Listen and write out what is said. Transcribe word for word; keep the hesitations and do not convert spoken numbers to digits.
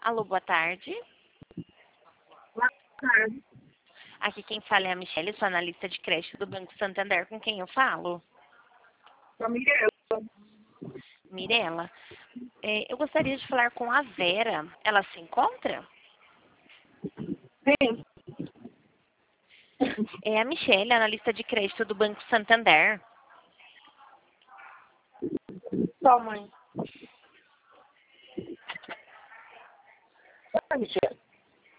Alô, boa tarde. Boa tarde. Aqui quem fala é a Michelle, sou analista de crédito do Banco Santander. Com quem eu falo? Com a Mirella. Mirela. É, eu gostaria de falar com a Vera. Ela se encontra? Sim. É a Michelle, analista de crédito do Banco Santander. Só, mãe. Oi, Michelle.